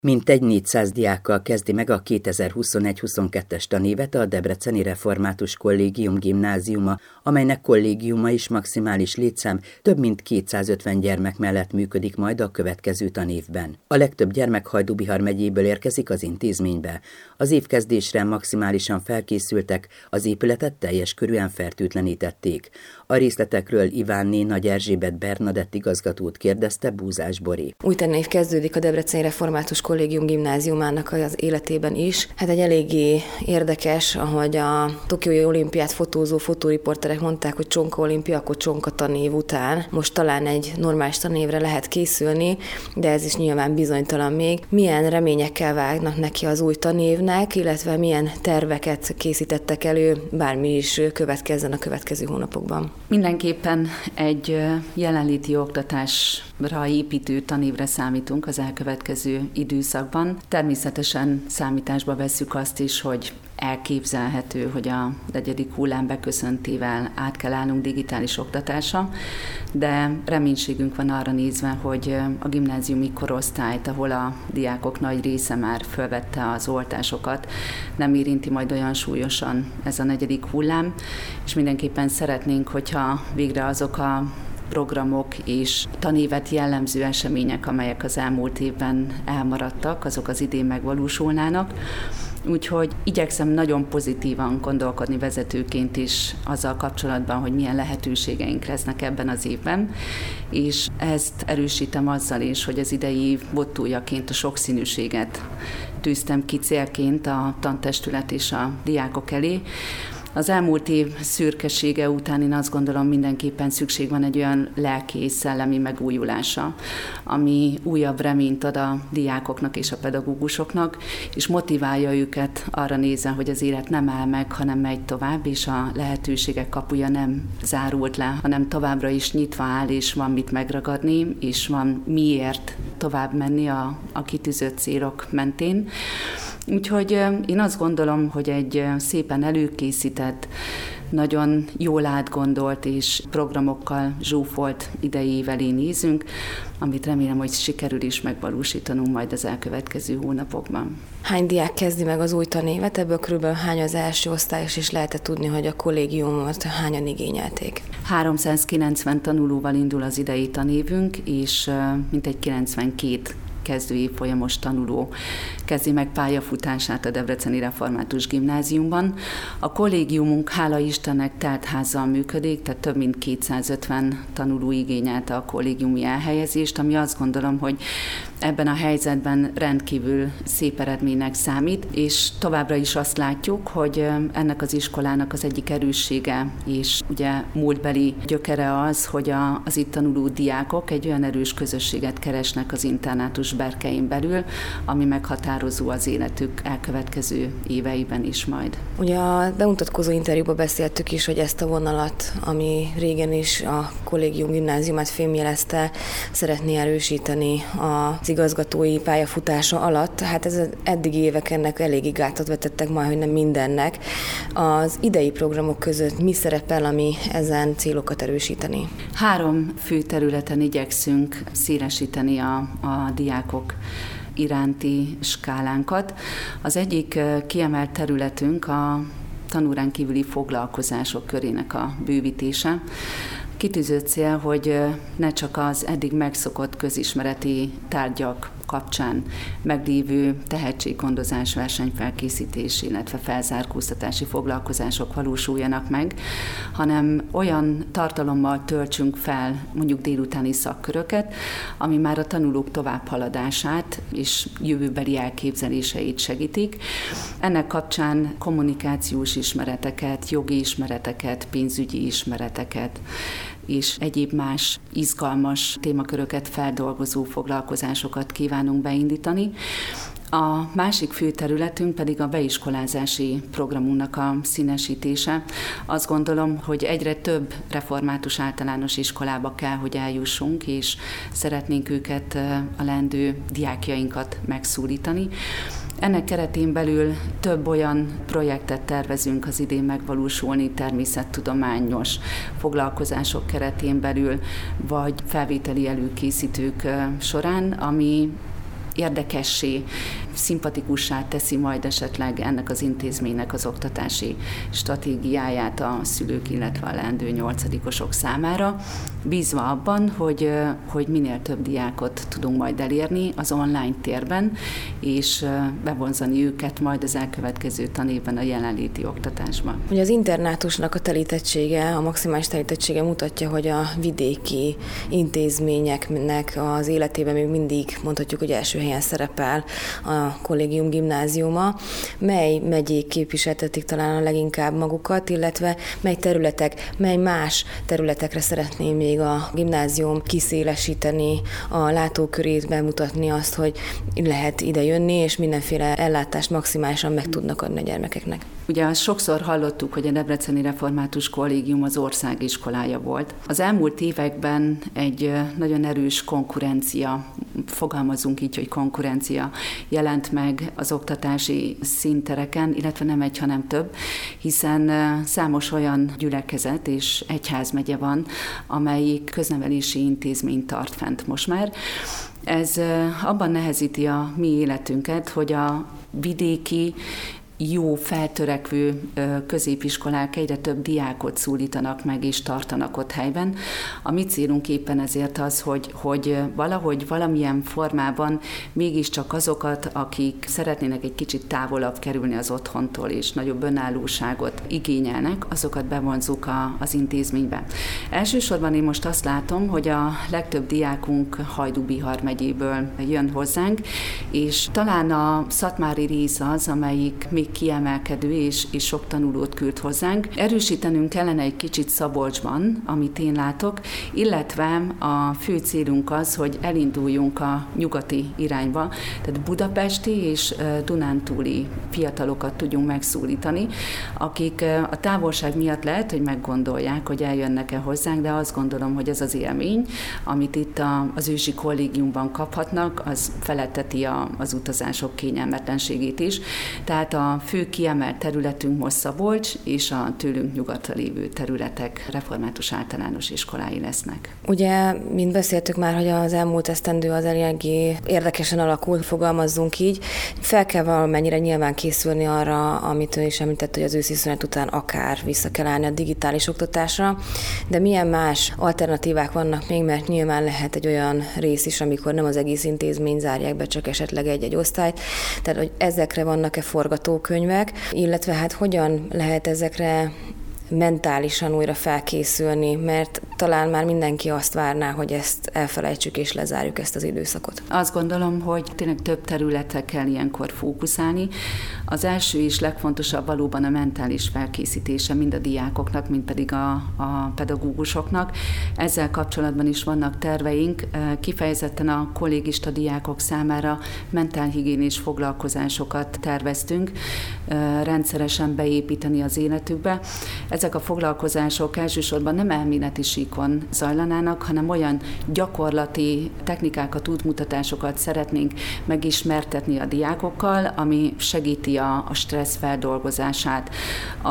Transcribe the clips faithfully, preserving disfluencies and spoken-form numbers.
Mintegy négyszáz diákkal kezdi meg a kétezer-huszonegy-huszonkettes tanévet a Debreceni Református Kollégium gimnáziuma, amelynek kollégiuma is maximális létszám több mint kétszázötven gyermek mellett működik majd a következő tanévben. A legtöbb gyermek Hajdú-Bihar megyéből érkezik az intézménybe. Az évkezdésre maximálisan felkészültek, az épületet teljes körűen fertőtlenítették. A részletekről Ivánné Nagy Erzsébet Bernadett igazgatót kérdezte Búzás Bori. Új tanév kezdődik a Debreceni Református Kollégium gimnáziumának az életében is. Hát egy eléggé érdekes, ahogy a Tokiói olimpiát fotózó fotóriporterek mondták, hogy csonka olimpia, akkor csonka tanév után. Most talán egy normális tanévre lehet készülni, de ez is nyilván bizonytalan még. Milyen reményekkel vágnak neki az új tanévnek, illetve milyen terveket készítettek elő, bármi is következzen a következő hónapokban? Mindenképpen egy jelenléti oktatásra építő tanévre számítunk az elkövetkező időszakban. Természetesen számításba vesszük azt is, hogy elképzelhető, hogy a negyedik hullám beköszöntével át kell állnunk digitális oktatásra, de reménységünk van arra nézve, hogy a gimnáziumi korosztályt, ahol a diákok nagy része már fölvette az oltásokat, nem érinti majd olyan súlyosan ez a negyedik hullám, és mindenképpen szeretnénk, hogyha végre azok a programok és tanévet jellemző események, amelyek az elmúlt évben elmaradtak, azok az idén megvalósulnának. Úgyhogy igyekszem nagyon pozitívan gondolkodni vezetőként is azzal kapcsolatban, hogy milyen lehetőségeink lesznek ebben az évben, és ezt erősítem azzal is, hogy az idei év mottójaként a sokszínűséget tűztem ki célként a tantestület és a diákok elé. Az elmúlt év szürkesége után én azt gondolom, mindenképpen szükség van egy olyan lelki és szellemi megújulása, ami újabb reményt ad a diákoknak és a pedagógusoknak, és motiválja őket arra nézve, hogy az élet nem áll meg, hanem megy tovább, és a lehetőségek kapuja nem zárult le, hanem továbbra is nyitva áll, és van mit megragadni, és van miért tovább menni a, a kitűzött célok mentén. Úgyhogy én azt gondolom, hogy egy szépen előkészített, nagyon jól átgondolt és programokkal zsúfolt idei év elé nézünk, amit remélem, hogy sikerül is megvalósítanunk majd az elkövetkező hónapokban. Hány diák kezdi meg az új tanévet? Ebből körülbelül hány az első osztályos, és lehet tudni, hogy a kollégiumot hányan igényelték? háromszázkilencven tanulóval indul az idei tanévünk, és mintegy kilencvenkét kezdő évfolyamos tanuló kezdi meg pályafutását a Debreceni Református Gimnáziumban. A kollégiumunk, hála Istennek, teltházzal működik, tehát több mint kétszázötven tanuló igényelte a kollégiumi elhelyezést, ami azt gondolom, hogy ebben a helyzetben rendkívül szép eredménynek számít, és továbbra is azt látjuk, hogy ennek az iskolának az egyik erőssége, és ugye múltbeli gyökere az, hogy a, az itt tanuló diákok egy olyan erős közösséget keresnek az internátus berkein belül, ami meghatározó az életük elkövetkező éveiben is majd. Ugye a bemutatkozó interjúban beszéltük is, hogy ezt a vonalat, ami régen is a kollégium gimnáziumát fémjelezte, szeretné erősíteni az igazgatói pályafutása alatt. Hát ez az eddigi évek ennek eléggé gátat vetettek, majd, hogy nem mindennek. Az idei programok között mi szerepel, ami ezen célokat erősíteni? Három fő területen igyekszünk szélesíteni a, a diákok iránti skálánkat. Az egyik kiemelt területünk a tanórán kívüli foglalkozások körének a bővítése. Kitűzött cél, hogy ne csak az eddig megszokott közismereti tárgyak kapcsán meglévő tehetséggondozás, versenyfelkészítés, illetve felzárkóztatási foglalkozások valósuljanak meg, hanem olyan tartalommal töltsünk fel mondjuk délutáni szakköröket, ami már a tanulók továbbhaladását és jövőbeli elképzeléseit segítik. Ennek kapcsán kommunikációs ismereteket, jogi ismereteket, pénzügyi ismereteket, és egyéb más izgalmas témaköröket feldolgozó foglalkozásokat kívánunk beindítani. A másik fő területünk pedig a beiskolázási programunknak a színesítése. Azt gondolom, hogy egyre több református általános iskolába kell, hogy eljussunk, és szeretnénk őket, a leendő diákjainkat megszólítani. Ennek keretén belül több olyan projektet tervezünk az idén megvalósulni, természettudományos foglalkozások keretén belül, vagy felvételi előkészítők során, ami érdekessé, szimpatikussá teszi majd esetleg ennek az intézménynek az oktatási stratégiáját a szülők, illetve a leendő nyolcadikosok számára, bízva abban, hogy, hogy minél több diákot tudunk majd elérni az online térben, és bevonzani őket majd az elkövetkező tanévben a jelenléti oktatásba. Ugye az internátusnak a telítettsége, a maximális telítettsége mutatja, hogy a vidéki intézményeknek az életében még mindig mondhatjuk, hogy első helyen szerepel a Kollégium Gimnáziuma. Mely megyék képviseltetik talán a leginkább magukat, illetve mely területek, mely más területekre szeretné még a gimnázium kiszélesíteni a látókörét, bemutatni azt, hogy lehet ide jönni, és mindenféle ellátást maximálisan meg tudnak adni a gyermekeknek. Ugye azt sokszor hallottuk, hogy a Debreceni Református Kollégium az országiskolája volt. Az elmúlt években egy nagyon erős konkurencia, fogalmazunk így, hogy konkurencia jelent meg az oktatási színtereken, illetve nem egy, hanem több, hiszen számos olyan gyülekezet és egyházmegye van, amelyik köznevelési intézményt tart fent most már. Ez abban nehezíti a mi életünket, hogy a vidéki jó, feltörekvő középiskolák egyre több diákot szólítanak meg és tartanak ott helyben. A mi célunk éppen ezért az, hogy, hogy valahogy valamilyen formában mégiscsak azokat, akik szeretnének egy kicsit távolabb kerülni az otthontól és nagyobb önállóságot igényelnek, azokat bevonzuk a, az intézménybe. Elsősorban én most azt látom, hogy a legtöbb diákunk Hajdú-Bihar megyéből jön hozzánk, és talán a szatmári rész az, amelyik még kiemelkedő és, és sok tanulót küld hozzánk. Erősítenünk kellene egy kicsit Szabolcsban, amit én látok, illetve a fő célunk az, hogy elinduljunk a nyugati irányba, tehát budapesti és dunántúli fiatalokat tudjunk megszólítani, akik a távolság miatt lehet, hogy meggondolják, hogy eljönnek-e hozzánk, de azt gondolom, hogy ez az élmény, amit itt az ősi kollégiumban kaphatnak, az feletteti a, az utazások kényelmetlenségét is. Tehát a fő kiemelt területünk most Szabolcs, és a tőlünk nyugatra lévő területek református általános iskolái lesznek. Ugye, mint beszéltük már, hogy az elmúlt esztendő az eléggé érdekesen alakult, fogalmazzunk így. Fel kell valamennyire nyilván készülni arra, amit ön is említett, hogy az őszi szünet után akár vissza kell állni a digitális oktatásra, de milyen más alternatívák vannak még, mert nyilván lehet egy olyan rész is, amikor nem az egész intézmény zárják be, csak esetleg egy-egy osztályt. Tehát, hogy ezekre vannak-e forgatókönyvek, illetve hát hogyan lehet ezekre mentálisan újra felkészülni, mert talán már mindenki azt várná, hogy ezt elfelejtsük és lezárjuk ezt az időszakot. Azt gondolom, hogy tényleg több területre kell ilyenkor fókuszálni. Az első és legfontosabb valóban a mentális felkészítése mind a diákoknak, mind pedig a, a pedagógusoknak. Ezzel kapcsolatban is vannak terveink, kifejezetten a kollégista diákok számára mentálhigiénés foglalkozásokat terveztünk rendszeresen beépíteni az életükbe. Ezek a foglalkozások elsősorban nem elméleti síkon zajlanának, hanem olyan gyakorlati technikákat, útmutatásokat szeretnénk megismertetni a diákokkal, ami segíti a, a stressz feldolgozását, a,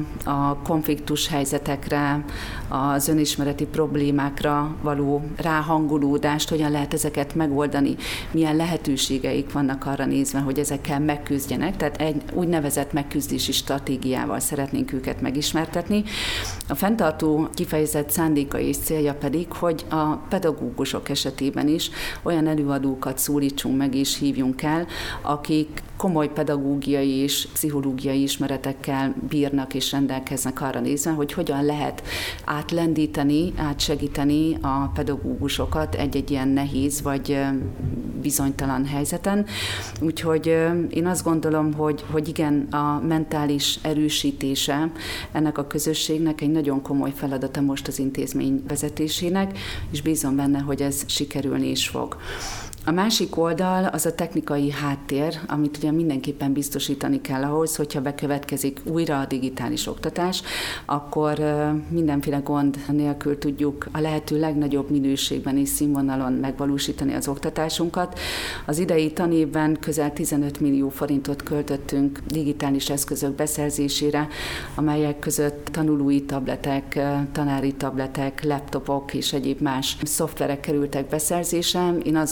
a konfliktus helyzetekre, az önismereti problémákra való ráhangolódást, hogyan lehet ezeket megoldani, milyen lehetőségeik vannak arra nézve, hogy ezekkel megküzdjenek. Tehát egy úgynevezett megküzdési stratégiával szeretnénk őket megismertetni. A fenntartó kifejezett szándéka és célja pedig, hogy a pedagógusok esetében is olyan előadókat szólítsunk meg és hívjunk el, akik komoly pedagógiai és pszichológiai ismeretekkel bírnak és rendelkeznek arra nézve, hogy hogyan lehet átlendíteni, átsegíteni a pedagógusokat egy-egy ilyen nehéz vagy bizonytalan helyzeten. Úgyhogy én azt gondolom, hogy, hogy igen, a mentális erősítése ennek a közösségnek egy nagyon komoly feladata most az intézmény vezetésének, és bízom benne, hogy ez sikerülni is fog. A másik oldal az a technikai háttér, amit ugye mindenképpen biztosítani kell ahhoz, hogyha bekövetkezik újra a digitális oktatás, akkor mindenféle gond nélkül tudjuk a lehető legnagyobb minőségben és színvonalon megvalósítani az oktatásunkat. Az idei tanévben közel tizenöt millió forintot költöttünk digitális eszközök beszerzésére, amelyek között tanulói tabletek, tanári tabletek, laptopok és egyéb más szoftverek kerültek beszerzésre. Én azt gondolom,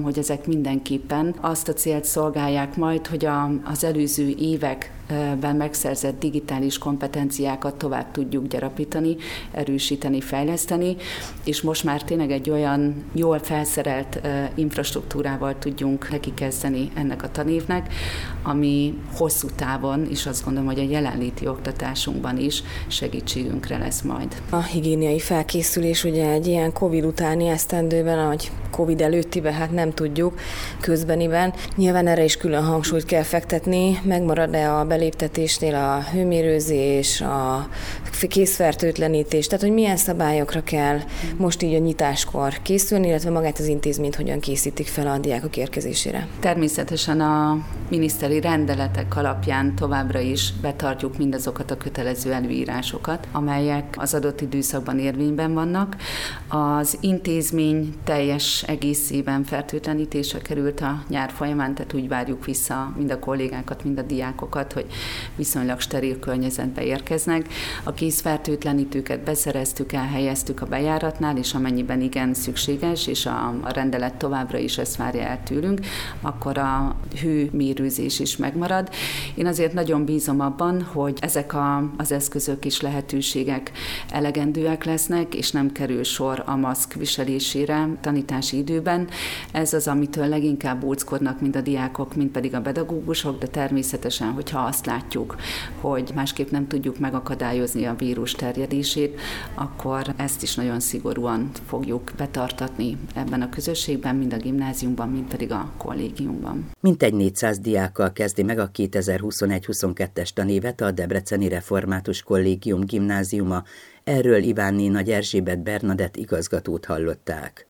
hogy ezek mindenképpen azt a célt szolgálják majd, hogy a, az előző években megszerzett digitális kompetenciákat tovább tudjuk gyarapítani, erősíteni, fejleszteni, és most már tényleg egy olyan jól felszerelt infrastruktúrával tudjunk nekikezdeni ennek a tanévnek, ami hosszú távon, és azt gondolom, hogy a jelenléti oktatásunkban is segítségünkre lesz majd. A higiéniai felkészülés ugye egy ilyen Covid utáni esztendőben, vagy Covid előttiben, hát nem tudjuk, közbeniben. Nyilván erre is külön hangsúlyt kell fektetni, megmarad-e a beléptetésnél a hőmérőzés, a készfertőtlenítés, tehát hogy milyen szabályokra kell most így a nyitáskor készülni, illetve magát az intézményt hogyan készítik fel a diákok érkezésére. Természetesen a miniszteri rendeletek alapján továbbra is betartjuk mindazokat a kötelező előírásokat, amelyek az adott időszakban érvényben vannak. Az intézmény teljes egészében fertőtlenítésre került a nyár folyamán, tehát úgy várjuk vissza mind a kollégákat, mind a diákokat, hogy viszonylag steril környezetbe érkeznek. A készfertőtlenítőket beszereztük, elhelyeztük a bejáratnál, és amennyiben igen szükséges, és a, a rendelet továbbra is ezt várja el tőlünk, akkor a hőmérőzés is megmarad. Én azért nagyon bízom abban, hogy ezek a, az eszközök és lehetőségek elegendőek lesznek, és nem kerül sor a maszk viselésére tanítási időben. Ez az, amitől leginkább óckodnak mind a diákok, mind pedig a pedagógusok, de természetesen, hogyha azt látjuk, hogy másképp nem tudjuk megakadályozni a vírus terjedését, akkor ezt is nagyon szigorúan fogjuk betartatni ebben a közösségben, mind a gimnáziumban, mind pedig a kollégiumban. Mintegy négyszáz diákkal kezdi meg a kétezer-huszonegy-huszonkettes tanévet a Debreceni Református Kollégium gimnáziuma. Erről Ivánné Nagy Erzsébet Bernadett igazgatót hallották.